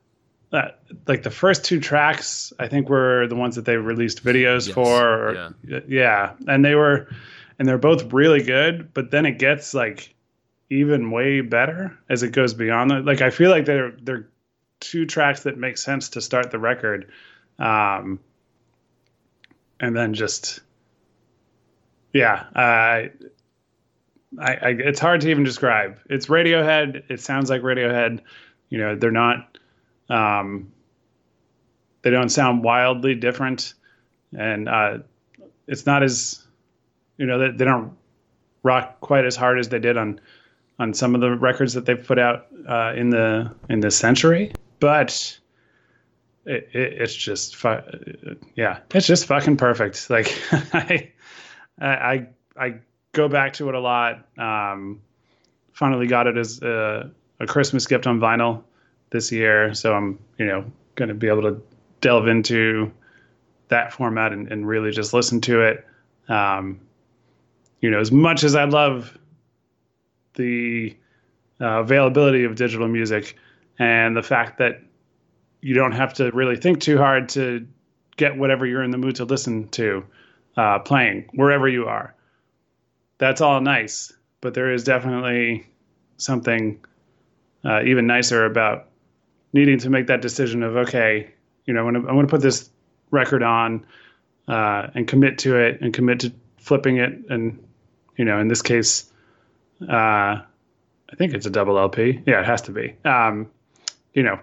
D: uh, like the first two tracks, I think were the ones that they released videos
C: Yes.
D: for. Or,
C: Yeah.
D: yeah. And they were, and they're both really good, but then it gets like even way better as it goes beyond that. Like, I feel like they're, they're two tracks that make sense to start the record. Um, and then just, yeah, uh, I, I, it's hard to even describe. It's Radiohead. It sounds like Radiohead. You know, they're not, um, they don't sound wildly different, and uh, it's not as, you know, they, they don't rock quite as hard as they did on, on some of the records that they've put out uh, in the in this century. But it, it, it's just, fu- yeah, it's just fucking perfect. Like, I, I, I go back to it a lot. Um, finally got it as a, a Christmas gift on vinyl this year, so I'm, you know, going to be able to delve into that format and, and really just listen to it. Um, you know, as much as I love the uh, availability of digital music and the fact that you don't have to really think too hard to get whatever you're in the mood to listen to uh, playing wherever you are. That's all nice, but there is definitely something uh, even nicer about needing to make that decision of, okay, you know, I'm going to, I'm going to put this record on uh, and commit to it and commit to flipping it. And, you know, in this case, uh, I think it's a double L P. Yeah, it has to be. Um, you know,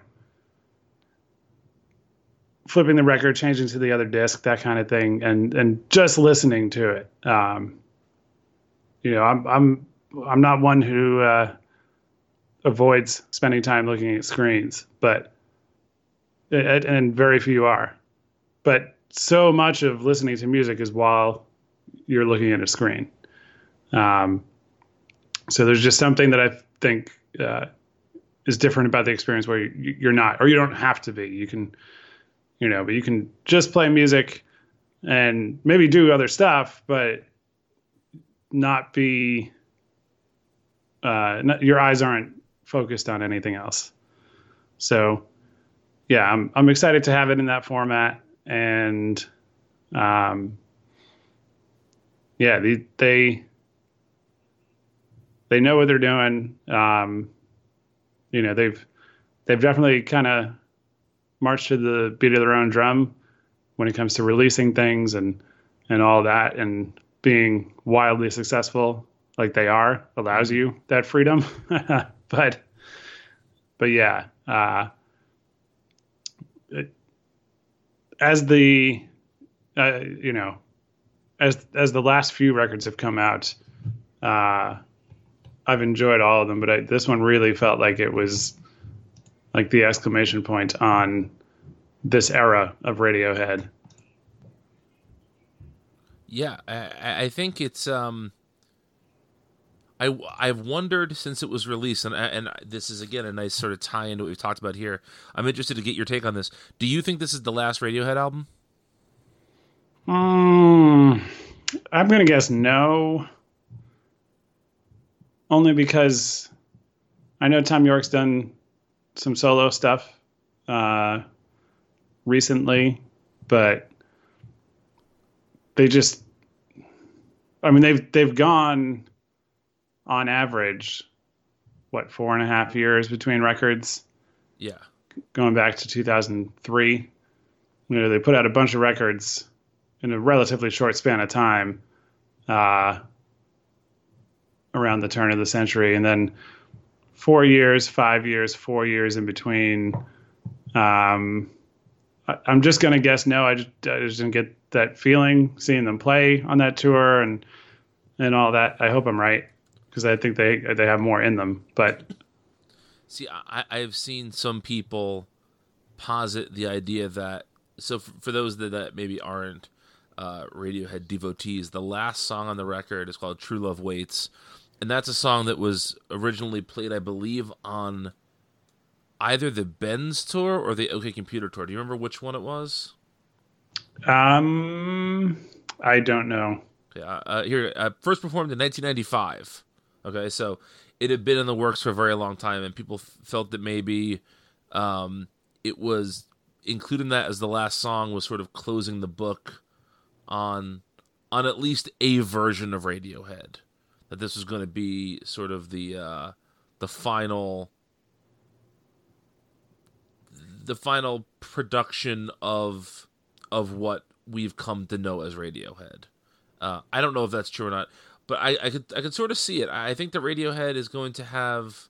D: flipping the record, changing to the other disc, that kind of thing, and and just listening to it. Um, you know, I'm I'm I'm not one who uh, avoids spending time looking at screens, but it, and very few are. But so much of listening to music is while you're looking at a screen. Um, so there's just something that I think uh, is different about the experience where you, you're not, or you don't have to be. You can, you know, but you can just play music and maybe do other stuff, but not be, uh, not, your eyes aren't focused on anything else. So yeah, I'm, I'm excited to have it in that format. And, um, yeah, they, they, they know what they're doing. Um, you know, they've, they've definitely kind of marched to the beat of their own drum when it comes to releasing things and, and all that, and being wildly successful like they are allows you that freedom. but, but yeah, uh, it, as the, uh, you know, as, as the last few records have come out, uh, I've enjoyed all of them, but I, this one really felt like it was like the exclamation point on this era of Radiohead.
C: Yeah, I, I think it's. Um, I I've wondered since it was released, and and this is again a nice sort of tie into what we've talked about here. I'm interested to get your take on this. Do you think this is the last Radiohead album?
D: Um, I'm gonna guess no. Only because I know Tom York's done some solo stuff uh, recently, but they just, I mean, they've they've gone on average, what, four and a half years between records?
C: Yeah.
D: Going back to two thousand three. You know, they put out a bunch of records in a relatively short span of time. Uh, around the turn of the century, and then four years, five years, four years in between. Um, I, I'm just going to guess no. I just, I just didn't get that feeling seeing them play on that tour and and all that. I hope I'm right, because I think they they have more in them. But
C: see, I, I've seen some people posit the idea that, so for, for those that, that maybe aren't uh, Radiohead devotees, the last song on the record is called True Love Waits. And that's a song that was originally played, I believe, on either the Benz tour or the OK Computer tour. Do you remember which one it was?
D: Um, I don't know.
C: Yeah, uh, here, uh, first performed in nineteen ninety-five. Okay, so it had been in the works for a very long time, and people f- felt that maybe um, it was including that as the last song was sort of closing the book on on at least a version of Radiohead. That this was going to be sort of the uh, the final the final production of of what we've come to know as Radiohead. Uh, I don't know if that's true or not, but I, I could I could sort of see it. I think that Radiohead is going to have,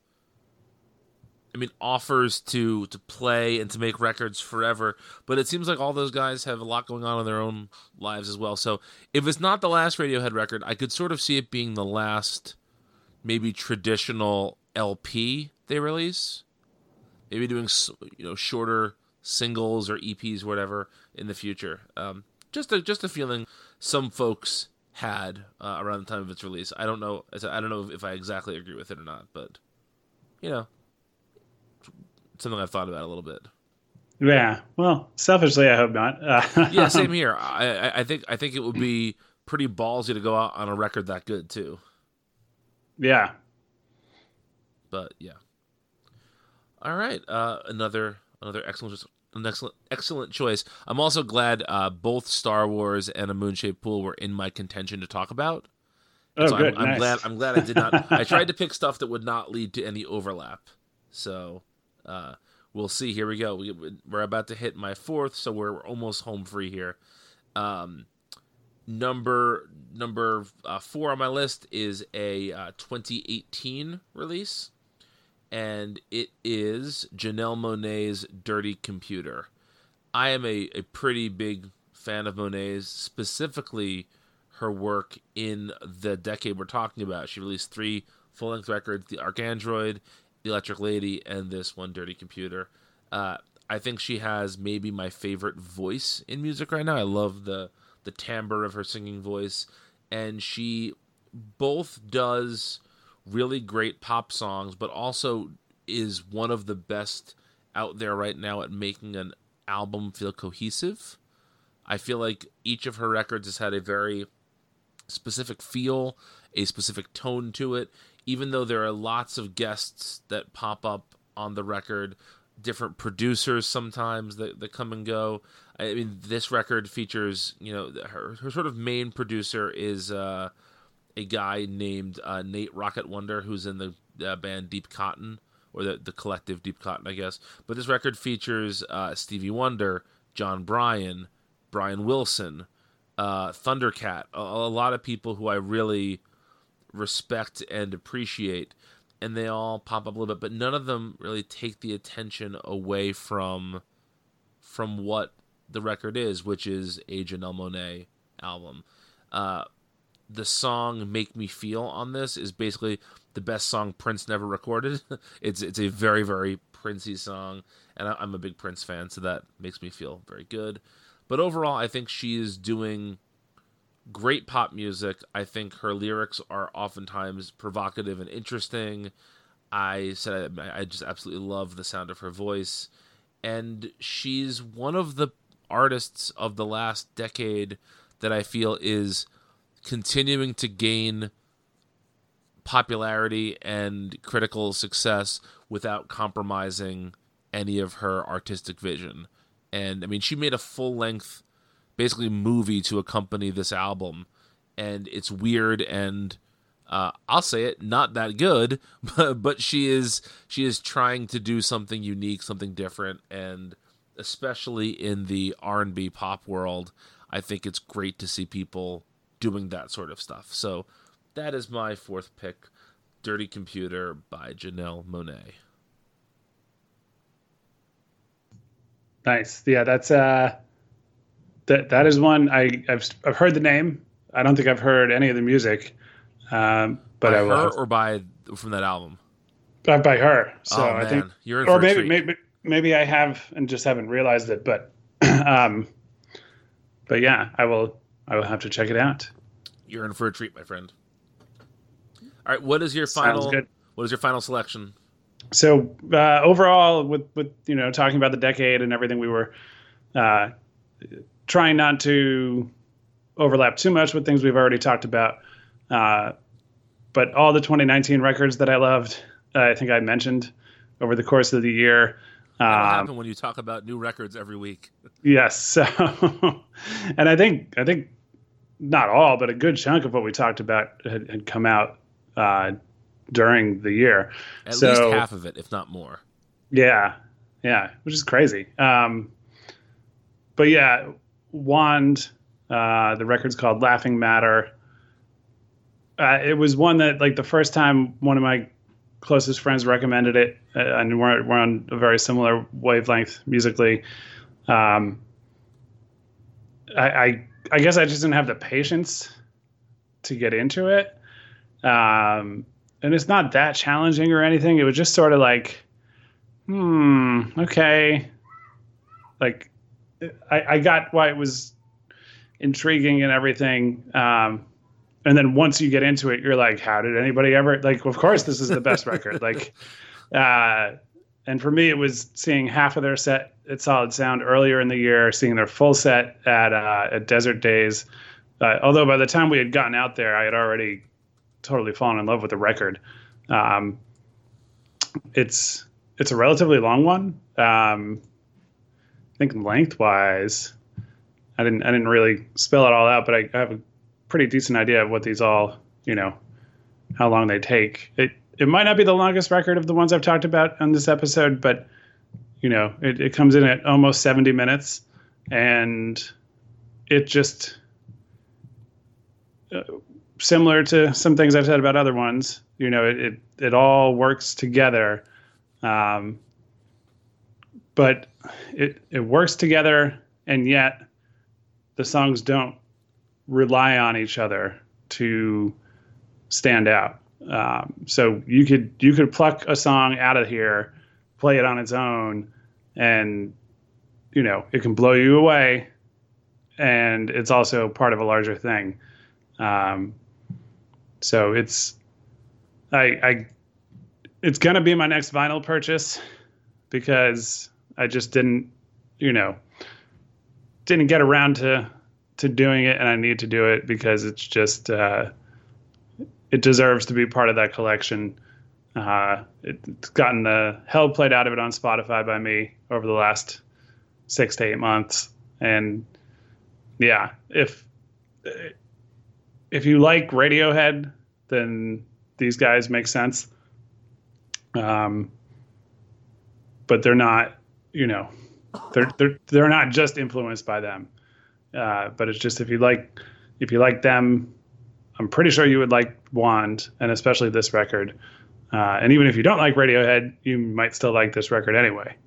C: I mean, offers to to play and to make records forever, but it seems like all those guys have a lot going on in their own lives as well. So if it's not the last Radiohead record, I could sort of see it being the last maybe traditional L P they release. Maybe doing, you know, shorter singles or E Ps, whatever, in the future. Um, just a just a feeling some folks had uh, around the time of its release. I don't know. I don't know if I exactly agree with it or not, but you know, something I've thought about a little bit.
D: Yeah. Well, selfishly, I hope not. Uh,
C: yeah, same here. I, I think I think it would be pretty ballsy to go out on a record that good too.
D: Yeah.
C: But yeah. All right, uh, another another excellent an excellent excellent choice. I'm also glad uh, both Star Wars and A Moon-Shaped Pool were in my contention to talk about.
D: Oh,
C: so
D: good.
C: I'm, I'm
D: nice.
C: glad. I'm glad I did not. I tried to pick stuff that would not lead to any overlap. So uh, we'll see. Here we go. We, we're about to hit my fourth, so we're, we're almost home free here. Um, number number uh, four on my list is a uh, twenty eighteen release. And it is Janelle Monáe's Dirty Computer. I am a, a pretty big fan of Monáe's, specifically her work in the decade we're talking about. She released three full-length records, The ArchAndroid, The Electric Lady, and this one, Dirty Computer. Uh, I think she has maybe my favorite voice in music right now. I love the, the timbre of her singing voice. And she both does really great pop songs, but also is one of the best out there right now at making an album feel cohesive. I feel like each of her records has had a very specific feel, a specific tone to it, even though there are lots of guests that pop up on the record, different producers sometimes that, that come and go. I mean, this record features, you know, her, her sort of main producer is uh, a guy named uh, Nate Rocket Wonder, who's in the uh, band Deep Cotton, or the, the collective Deep Cotton, I guess. But this record features uh, Stevie Wonder, John Bryan, Brian Wilson, uh, Thundercat, a, a lot of people who I really respect and appreciate, and they all pop up a little bit, but none of them really take the attention away from from what the record is, which is a Janelle Monáe album. Uh, the song Make Me Feel on this is basically the best song Prince never recorded. it's it's a very, very Princey song, and I, I'm a big Prince fan, so that makes me feel very good. But overall, I think she is doing great pop music. I think her lyrics are oftentimes provocative and interesting. I said I, I just absolutely love the sound of her voice. And she's one of the artists of the last decade that I feel is continuing to gain popularity and critical success without compromising any of her artistic vision. And I mean, she made a full-length, basically movie to accompany this album, and it's weird and uh, I'll say it, not that good, but but she is she is trying to do something unique, something different, and especially in the R and B pop world, I think it's great to see people doing that sort of stuff. So that is my fourth pick, Dirty Computer by Janelle Monáe.
D: Nice. Yeah, that's uh that that is one I I've I've heard the name. I don't think I've heard any of the music. Um but
C: by
D: I will
C: her
D: have,
C: or by from that album?
D: By, by her. So
C: oh,
D: I
C: man.
D: think
C: You're in
D: or
C: for
D: maybe
C: a treat.
D: maybe maybe I have and just haven't realized it, but um but yeah, I will I will have to check it out.
C: You're in for a treat, my friend. All right, what is your
D: Sounds
C: final
D: good.
C: what is your final selection?
D: So uh, overall, with with you know talking about the decade and everything, we were uh, trying not to overlap too much with things we've already talked about. Uh, but all the twenty nineteen records that I loved, uh, I think I mentioned over the course of the year.
C: That'll
D: Um,
C: happen when you talk about new records every week.
D: Yes. So, and I think I think not all, but a good chunk of what we talked about had, had come out uh, during the year.
C: At
D: so,
C: least half of it, if not more.
D: Yeah, yeah, which is crazy. Um, but yeah, Wand, uh, the record's called Laughing Matter. Uh, it was one that, like, the first time one of my closest friends recommended it, uh, and we're, we're on a very similar wavelength musically. Um, I, I, I guess I just didn't have the patience to get into it. Um, and it's not that challenging or anything. It was just sort of like, hmm, okay. Like, I, I got why it was intriguing and everything. Um, and then once you get into it, you're like, how did anybody ever, like, of course, this is the best record. Like, uh, and for me, it was seeing half of their set at Solid Sound earlier in the year, seeing their full set at, uh, at Desert Days. Uh, although by the time we had gotten out there, I had already totally fallen in love with the record. Um, it's, It's a relatively long one. Um, I think lengthwise, I didn't I didn't really spell it all out, but I, I have a pretty decent idea of what these all, you know, how long they take. It it might not be the longest record of the ones I've talked about on this episode, but you know, it, it comes in at almost seventy minutes, and it just uh, similar to some things I've said about other ones. You know, it it, it all works together. Um, but it, it works together, and yet the songs don't rely on each other to stand out. Um, so you could, you could pluck a song out of here, play it on its own, and, you know, it can blow you away, and it's also part of a larger thing. Um, so it's, I, I, It's going to be my next vinyl purchase because I just didn't, you know, didn't get around to to doing it, and I need to do it because it's just, uh, it deserves to be part of that collection. Uh, it's gotten the hell played out of it on Spotify by me over the last six to eight months. And yeah, if if you like Radiohead, then these guys make sense. Um, but they're not, you know, they're, they're, they're not just influenced by them. Uh, but it's just, if you like, if you like them, I'm pretty sure you would like Wand, and especially this record. Uh, and even if you don't like Radiohead, you might still like this record anyway.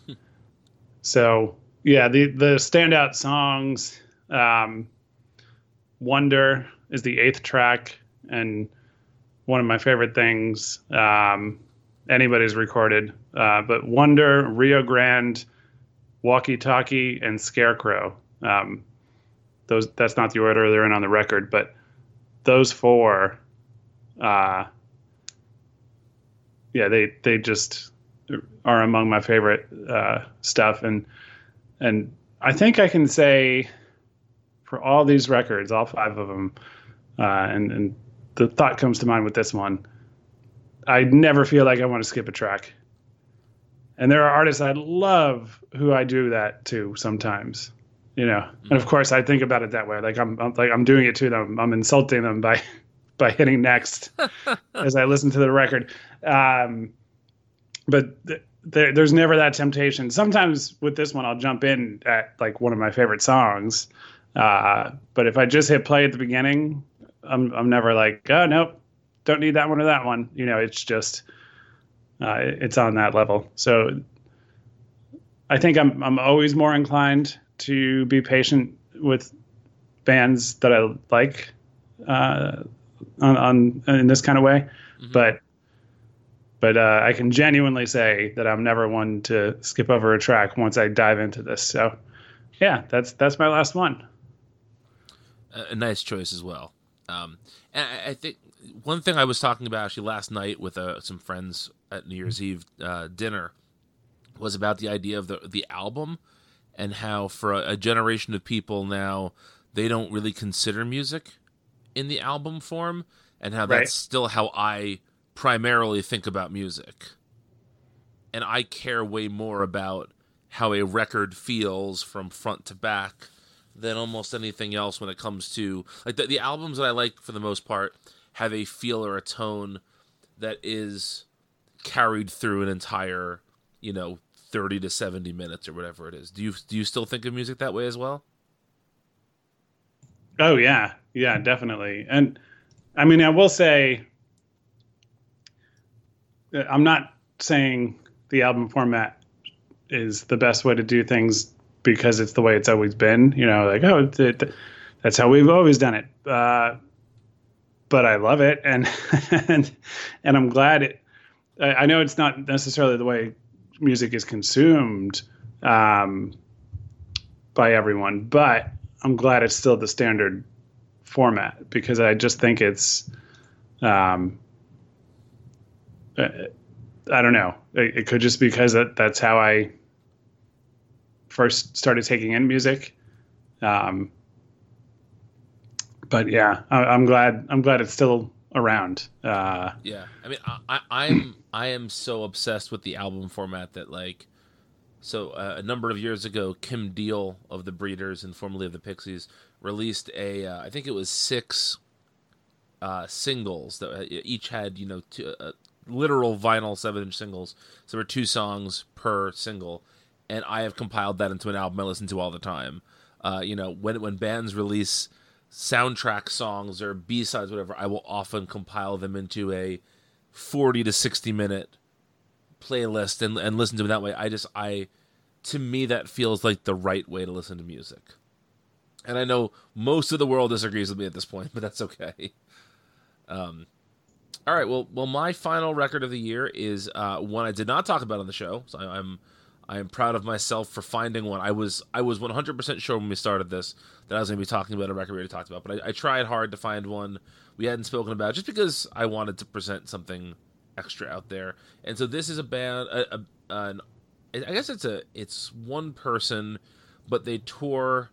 D: So yeah, the, the standout songs, um, Wonder is the eighth track, and one of my favorite things, um, anybody's recorded, uh, but Wonder, Rio Grande, Walkie Talkie, and Scarecrow. Um, those, that's not the order they're in on the record, but those four, uh, yeah, they, they just are among my favorite, uh, stuff. And, and I think I can say for all these records, all five of them, uh, and, and the thought comes to mind with this one, I never feel like I want to skip a track. And there are artists I love who I do that to sometimes, you know. Mm-hmm. And of course I think about it that way. Like I'm, I'm like I'm doing it to them. I'm insulting them by by hitting next as I listen to the record. Um, but th- there, there's never that temptation. Sometimes with this one I'll jump in at like one of my favorite songs. Uh, but if I just hit play at the beginning, I'm I'm never like, oh nope, don't need that one or that one. You know, it's just uh, it's on that level. So I think I'm I'm always more inclined to be patient with bands that I like uh, on, on in this kind of way. Mm-hmm. But but uh, I can genuinely say that I'm never one to skip over a track once I dive into this. So yeah, that's that's my last one.
C: A nice choice as well. Um, and I, I think one thing I was talking about actually last night with uh, some friends at New Year's Eve uh, dinner was about the idea of the the album, and how for a, a generation of people now, they don't really consider music in the album form, and how that's right. Still how I primarily think about music. and I care way more about how a record feels from front to back than almost anything else when it comes to like the, the albums that I like for the most part have a feel or a tone that is carried through an entire, you know, thirty to seventy minutes or whatever it is. Do you do you still think of music that way as well?
D: Oh yeah, yeah, definitely. And I mean, I will say, I'm not saying the album format is the best way to do things because it's the way it's always been, you know, like, oh, it, it, that's how we've always done it. Uh, but I love it. And, and, and I'm glad it, I, I know it's not necessarily the way music is consumed um, by everyone, but I'm glad it's still the standard format because I just think it's, um, I, I don't know. It, it could just be because that, that's how I first started taking in music. Um, but yeah, I, I'm glad. I'm glad it's still around. Uh,
C: yeah, I mean, I, I, I'm I am so obsessed with the album format that like, so uh, a number of years ago, Kim Deal of the Breeders and formerly of the Pixies released a, uh, I think it was six uh, singles that each had you know two, uh, literal vinyl seven-inch singles. So there were two songs per single. And I have compiled that into an album I listen to all the time. Uh, you know, when when bands release soundtrack songs or B-sides, whatever, I will often compile them into a forty to sixty minute playlist and, and listen to them that way. I just, I, to me, that feels like the right way to listen to music. And I know most of the world disagrees with me at this point, but that's okay. Um, all right, well, well, my final record of the year is uh, one I did not talk about on the show, so I, I'm I am proud of myself for finding one. I was I was one hundred percent sure when we started this that I was going to be talking about a record we already talked about, but I, I tried hard to find one we hadn't spoken about just because I wanted to present something extra out there. And so this is a band, a, a, an, I guess it's a it's one person, but they tour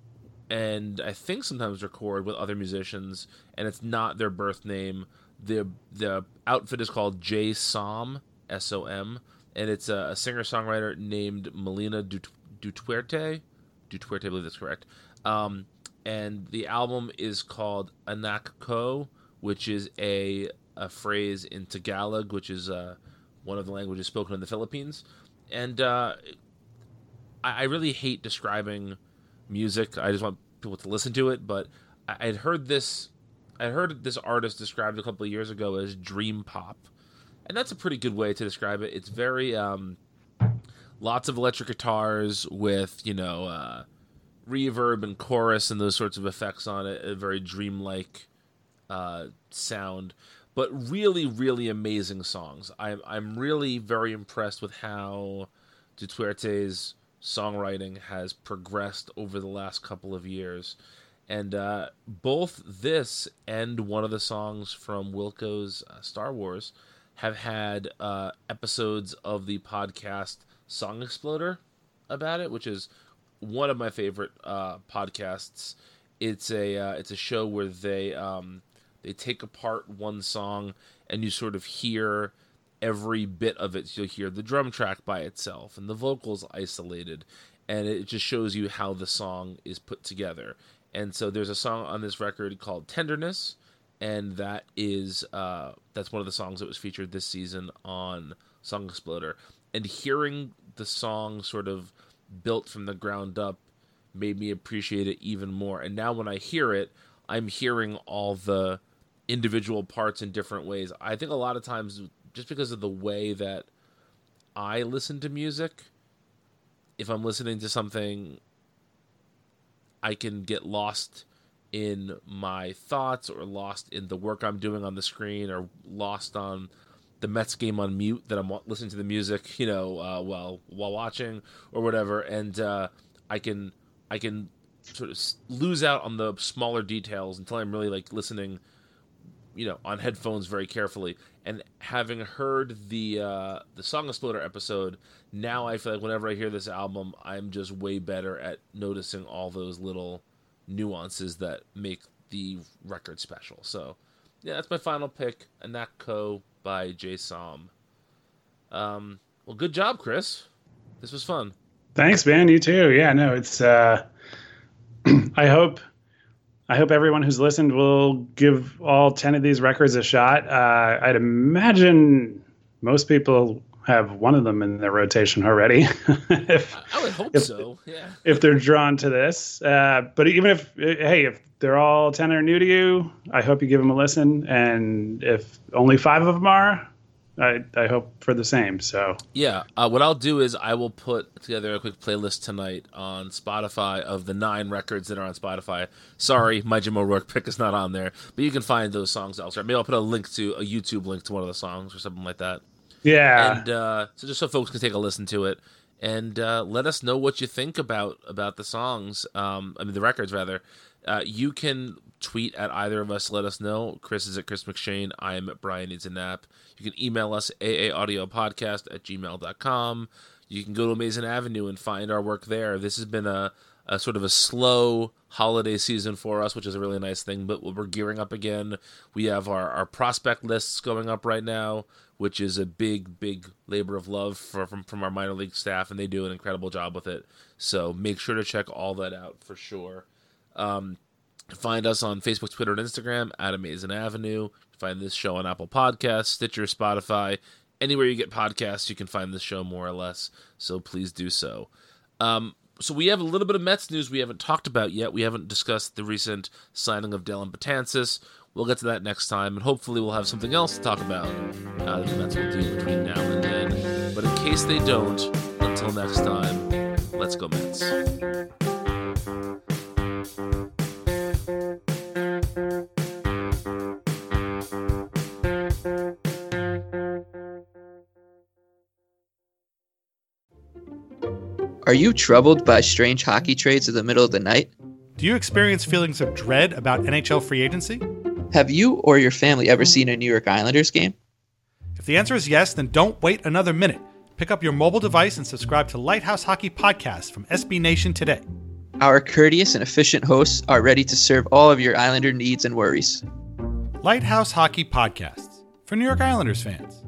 C: and I think sometimes record with other musicians, and it's not their birth name. The the outfit is called J Som, S O M. And it's a, a singer-songwriter named Melina Dutuerte. Dutuerte, I believe that's correct. Um, and the album is called Anak Ko, which is a a phrase in Tagalog, which is uh, one of the languages spoken in the Philippines. And uh, I, I really hate describing music. I just want people to listen to it. But I, I'd heard this, I heard this artist described a couple of years ago as dream pop. And that's a pretty good way to describe it. It's very, um, lots of electric guitars with, you know, uh, reverb and chorus and those sorts of effects on it. A very dreamlike uh, sound. But really, really amazing songs. I'm, I'm really very impressed with how Dutuerte's songwriting has progressed over the last couple of years. And uh, both this and one of the songs from Wilco's uh, Star Wars have had uh, episodes of the podcast Song Exploder about it, which is one of my favorite uh, podcasts. It's a uh, it's a show where they um, they take apart one song and you sort of hear every bit of it. You'll hear the drum track by itself and the vocals isolated, and it just shows you how the song is put together. And so there's a song on this record called Tenderness, and that is uh, that's one of the songs that was featured this season on Song Exploder. And hearing the song sort of built from the ground up made me appreciate it even more. And now when I hear it, I'm hearing all the individual parts in different ways. I think a lot of times, just because of the way that I listen to music, if I'm listening to something, I can get lost in my thoughts or lost in the work I'm doing on the screen or lost on the Mets game on mute that I'm listening to the music, you know, uh, while while watching or whatever. And uh, I can I can sort of lose out on the smaller details until I'm really like listening, you know, on headphones very carefully. And having heard the uh, the Song Exploder episode, now I feel like whenever I hear this album, I'm just way better at noticing all those little nuances that make the record special. So, yeah, that's my final pick, Anak Ko by J Som. Um, Well, good job, Chris. This was fun.
D: Thanks, man. You too. Yeah, no, it's, uh, I hope, I hope everyone who's listened will give all ten of these records a shot. Uh, I'd imagine most people have one of them in their rotation already. if,
C: I would hope
D: if,
C: so. Yeah.
D: If they're drawn to this, uh, but even if, hey, if they're all ten are new to you, I hope you give them a listen. And if only five of them are, I, I hope for the same. So
C: yeah, uh, what I'll do is I will put together a quick playlist tonight on Spotify of the nine records that are on Spotify. Sorry, my Jim O'Rourke pick is not on there, but you can find those songs elsewhere. Maybe I'll put a link to a YouTube link to one of the songs or something like that.
D: Yeah.
C: And uh, so just so folks can take a listen to it and uh, let us know what you think about about the songs. Um, I mean, the records, rather. Uh, you can tweet at either of us. Let us know. Chris is at Chris McShane. I am at Brian Needs a Nap. You can email us, aaaudiopodcast at gmail dot com. You can go to Amazing Avenue and find our work there. This has been a, a sort of a slow holiday season for us, which is a really nice thing, but we're gearing up again. We have our, our prospect lists going up right now, which is a big, big labor of love for, from, from our minor league staff, and they do an incredible job with it. So make sure to check all that out for sure. Um, find us on Facebook, Twitter, and Instagram at Amazing Avenue. Find this show on Apple Podcasts, Stitcher, Spotify. Anywhere you get podcasts, you can find this show more or less, so please do so. Um, so we have a little bit of Mets news we haven't talked about yet. We haven't discussed the recent signing of Dellin Betances. We'll get to that next time, and hopefully we'll have something else to talk about uh, that the Mets will do between now and then. But in case they don't, until next time, let's go Mets.
A: Are you troubled by strange hockey trades in the middle of the night?
B: Do you experience feelings of dread about N H L free agency?
A: Have you or your family ever seen a New York Islanders game?
B: If the answer is yes, then don't wait another minute. Pick up your mobile device and subscribe to Lighthouse Hockey Podcast from S B Nation today.
A: Our courteous and efficient hosts are ready to serve all of your Islander needs and worries.
B: Lighthouse Hockey Podcasts for New York Islanders fans.